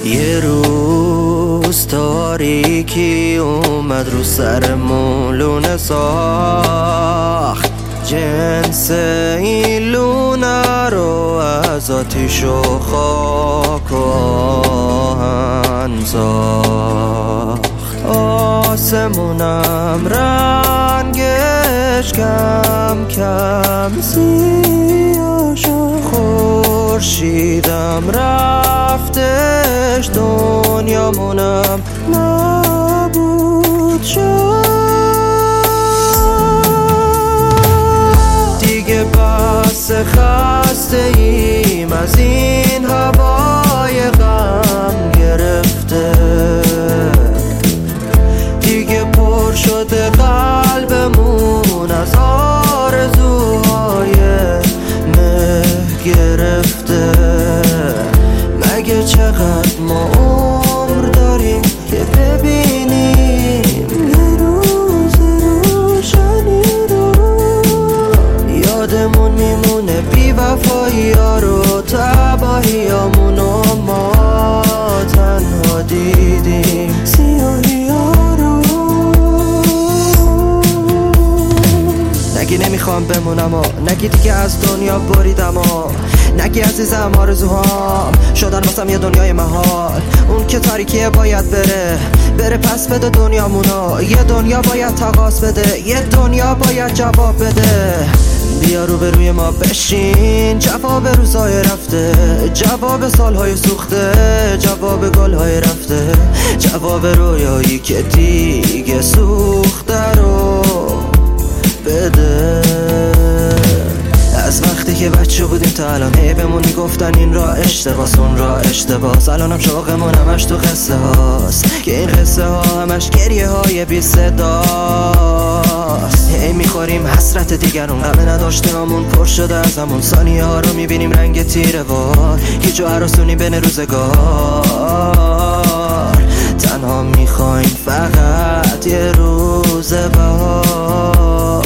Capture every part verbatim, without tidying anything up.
یه روز تاریکی اومد رو سرمون لونه ساخت، جنس این لونه رو از آتیش و خاک و آهن ساخت. آسمونم رنگش کم کم سیاه شد، خورشیدم رفتش، دنیامونم نابود شد. دیگه بس خسته ایم از این هوای غم گرفته، دیگه پر شده قلبمون از آرزوهای مه گرفته. مگه چقدر ما عمر داریم که ببینیم یه روز روشنی رو؟ یادمون میمونه بی وفایی ها رو، تباهی هامونو ما تنها دیدیم، سیاهی ها رو. نگی نمیخوام بمونم و نگی دیگه از دنیا بریدم و نگی عزیزم آرزوهام شدن واسم یه دنیای محال. اون که تاریکیه باید بره بره، پس بده دنیامونو. یه دنیا باید تقاص بده، یه دنیا باید جواب بده. بیا رو به روی ما بشین، جواب روزهای رفته، جواب سالهای سوخته، جواب گلهای رفته، جواب رویایی که دیگه سوخته رو بده. از وقتی که بچه بودیم تا الان هی بمون میگفتن این را اشتباس اون را اشتباس، الانم شوقمون همش تو قصه هاست که این قصه ها همش گریه های بی صداست. هی میخوریم حسرت دیگرون، غم نداشته همون پر شده از همون ثانیه ها رو میبینیم رنگ تیره وار، گیج و عراسونی بین روزگار. تنها میخوایم فقط یه روز بهار.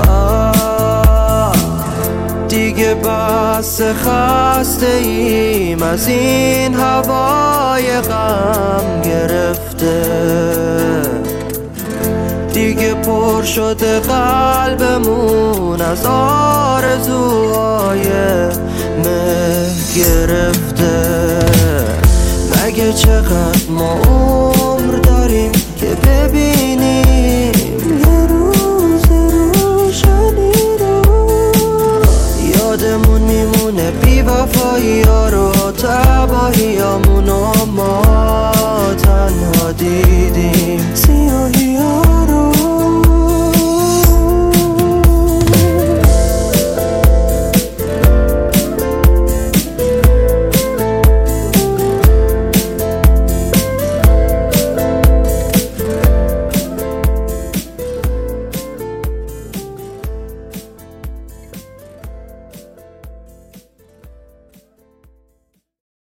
دیگه بس خسته ایم از این هوای غم گرفته، دیگه پر شده قلبمون از آرزوهای مه گرفته. مگه چقدر ما عمر داریم که ببینیم یه روز روشنی رو؟ یادمون میمونه بی وفایی ها رو، تباهی هامونو ما تنها دیدیم.